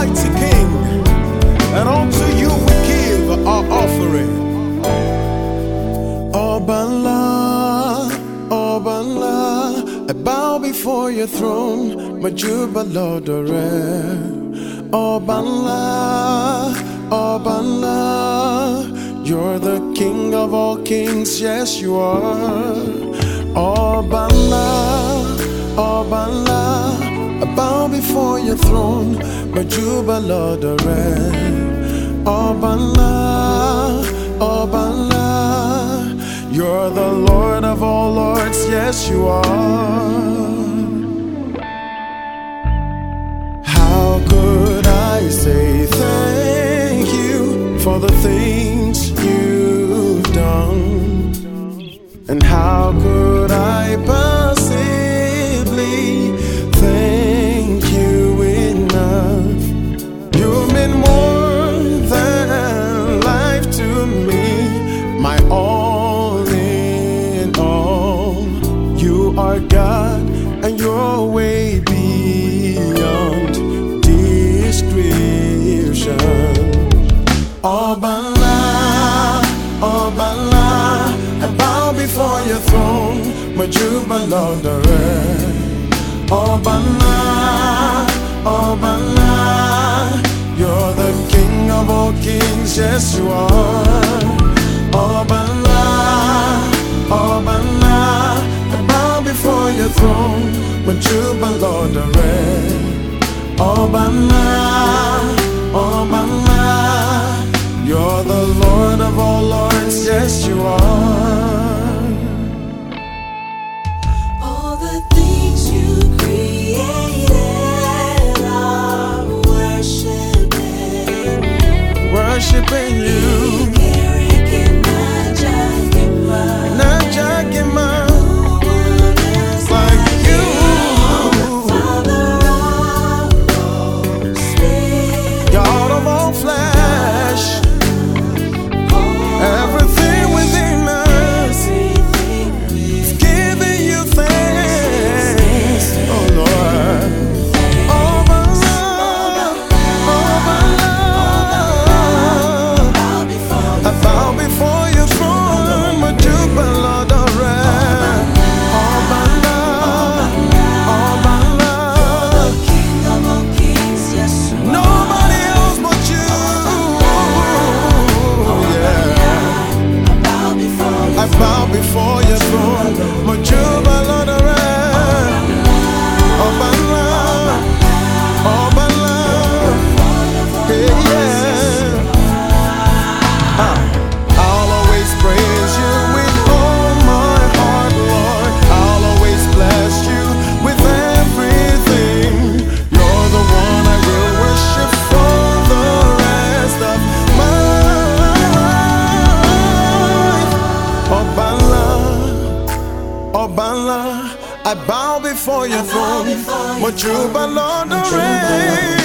mighty King, and unto you we give our offering. Obanla, Obanla, I bow before your throne, Majuba Lord Obanla, Obanla, you're the King of all kings, yes you are. Obanla, Obanla, I bow before your throne, Majuba Lord Obanla, Obanla, you're the Lord of all lords, yes you are. How could I say thank you for the things you've done? And how could I possibly thank you enough? You mean more than life to me, my all in all. You are God and you're way beyond description. Obanla, Obanla, I bow before your throne, Majuba Lord Obanla, Obanla, you're the King of all kings, yes you are. Obanla, Obanla, I bow before your throne, Majuba Lord Obanla, Obanla, you're the Lord of all lords, yes you are. All the things you created are worshiping you. Not Jakima, like you. God of all flesh, everything within us, giving you thanks, oh Lord. Obanla, Obanla, I bow before your throne, Majuba Lord Obanla, Obanla, King of all kings, yes you are. nobody else but you. Yeah, I bow before your throne, Majuba Lord Obanla, Obanla, yeah, yeah. I'll always praise you with all my heart, Lord. I'll always bless you with everything. You're the one I will worship for the rest of my life. Obanla, Obanla, I bow before your throne, Majuba Lord